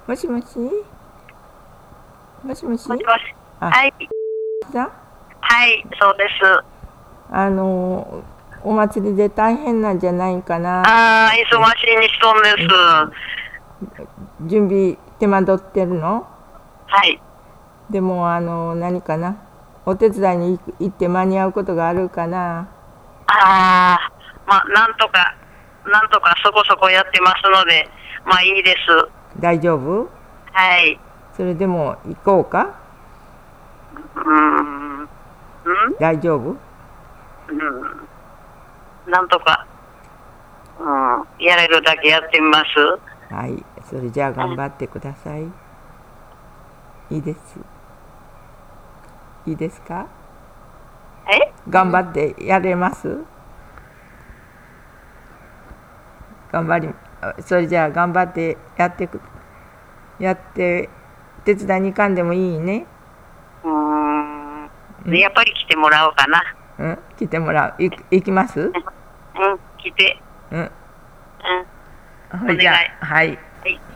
もしもしもしもし。 もしもし。 あ、 はい。 さはい、そうです。 お祭りで大変なんじゃないかな。 ああ、忙しいにしとんです。 準備手間取ってるの？ はい。 でも何かな、お手伝いに行って間に合うことがあるかな。 ああ、まあ、なんとかそこそこやってますので、まあいいです。 大丈夫？ はい。 それでも行こうか？ うん。 大丈夫？ なんとか、やれるだけやってみます。 はい、それじゃあ頑張ってください。いいです。いいですか？頑張ってやれます？それじゃあ頑張ってやって手伝いに行かんでもいいね。 やっぱり来てもらおうかな。 来てもらう。行きます？ 来て。 じゃあ、はい。 はい。